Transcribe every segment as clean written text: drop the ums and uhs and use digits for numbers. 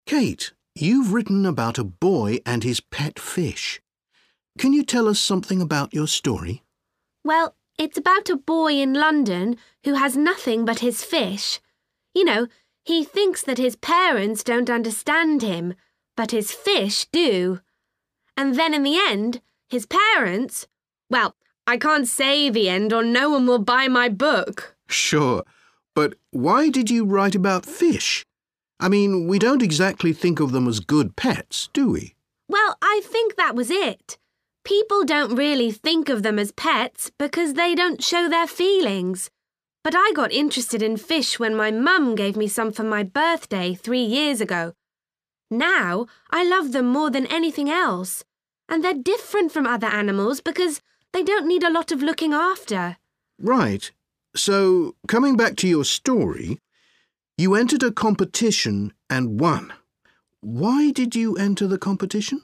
Kate, you've written about a boy and his pet fish. Can you tell us something about your story? Well, it's about a boy in London who has nothing but his fish. You know, he thinks that his parents don't understand him, but his fish do. And then in the end, his parents... Well, I can't say the end or no one will buy my book. Sure, but why did you write about fish? I mean, we don't exactly think of them as good pets, do we? Well, I think that was it. People don't really think of them as pets because they don't show their feelings. But I got interested in fish when my mum gave me some for my birthday 3 years ago. Now, I love them more than anything else. And they're different from other animals because they don't need a lot of looking after. Right. So, coming back to your story, you entered a competition and won. Why did you enter the competition?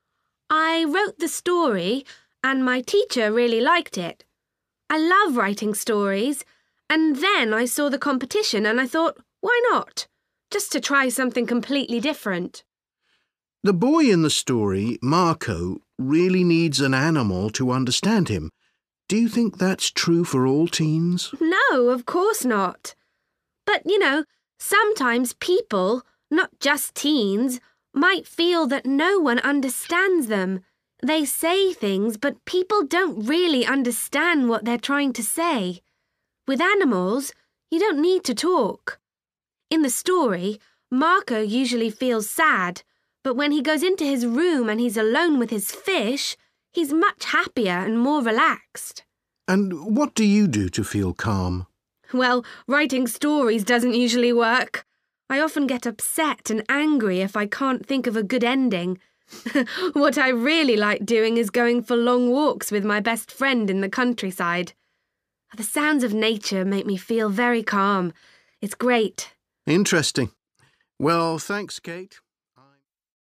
I wrote the story and my teacher really liked it. I love writing stories, and then I saw the competition and I thought, why not? Just to try something completely different. The boy in the story, Marco, really needs an animal to understand him. Do you think that's true for all teens? No, of course not. But, you know, sometimes people, not just teens, might feel that no one understands them. They say things, but people don't really understand what they're trying to say. With animals, you don't need to talk. In the story, Marco usually feels sad, but when he goes into his room and he's alone with his fish, he's much happier and more relaxed. And what do you do to feel calm? Well, writing stories doesn't usually work. I often get upset and angry if I can't think of a good ending. What I really like doing is going for long walks with my best friend in the countryside. The sounds of nature make me feel very calm. It's great. Interesting. Well, thanks, Kate.